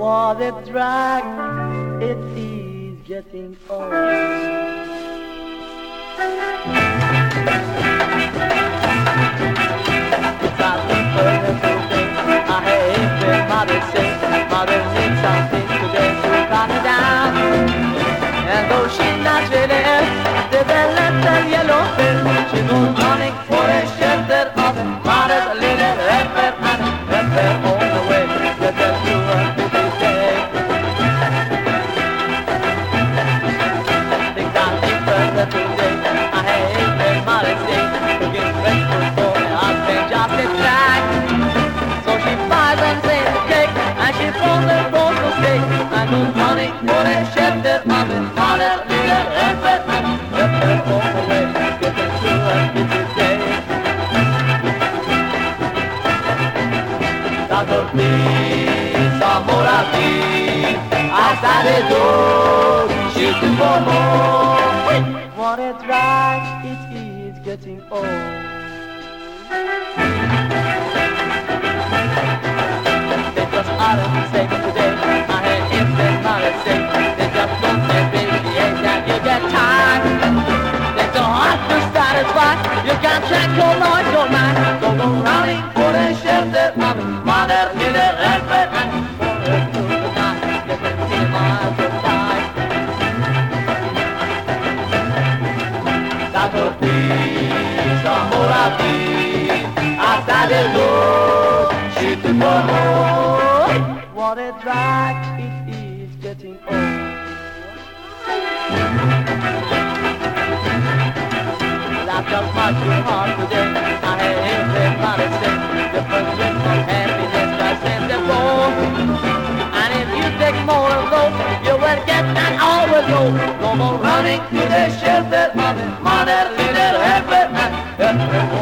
What a drag it is getting old. It's not the first thing I hate when mother says mother needs something today to calm her down. And though she's not ready, there's a little yellow pill. She goes running for a shelter of mother's little helper and helper all the way. Let her do her busy day. Things are different today. I hate when mother says to get grateful for her husband just a track. So she buys and says a cake and she throws her bowl to steak and goes running for a shelter of mother's little helper and helper all the way. Get her through her busy day. Tanto please, amor a ti, hasta de dos, she's too more. What a drag it is getting old. They just aren't the same today. I had infant mother say they just don't get baby eggs and you get tired. They don't have to satisfy. You can't check your noise, your mind. So go running for the shelter of mother, little helper, and for her through the night. Get them in miles of time. Tanto please, amor a ti, hasta de dos, she took more. What a drag it is getting old. Life just much too hard today. I had everybody say the first trip of happiness just ends the floor. And if you take more of those, you will get that overdose. No more running to the shelter of mother, little helper, and helper.